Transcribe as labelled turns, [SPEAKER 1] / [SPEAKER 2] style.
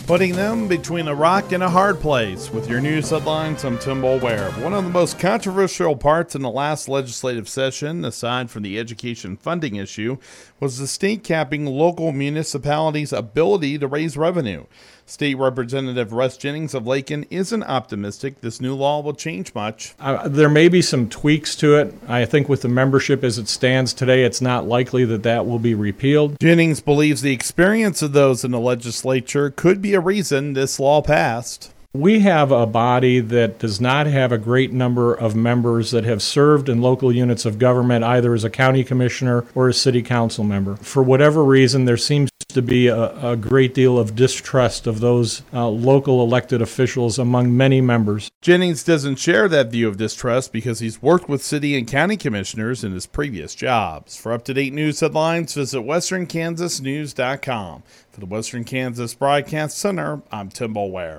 [SPEAKER 1] Putting them between a rock and a hard place. With your news headlines, I'm Tim Boulware. One of the most controversial parts in the last legislative session, aside from the education funding issue, was the state capping local municipalities' ability to raise revenue. State Representative Russ Jennings of Lakin isn't optimistic this new law will change much.
[SPEAKER 2] There may be some tweaks to it. I think with the membership as it stands today, it's not likely that will be repealed.
[SPEAKER 1] Jennings believes the experience of those in the legislature could be a reason this law passed.
[SPEAKER 2] We have a body that does not have a great number of members that have served in local units of government, either as a county commissioner or a city council member. For whatever reason, there seems to be a great deal of distrust of those local elected officials among many members.
[SPEAKER 1] Jennings doesn't share that view of distrust because he's worked with city and county commissioners in his previous jobs. For up-to-date news headlines, visit westernkansasnews.com. For the Western Kansas Broadcast Center, I'm Tim Boulware.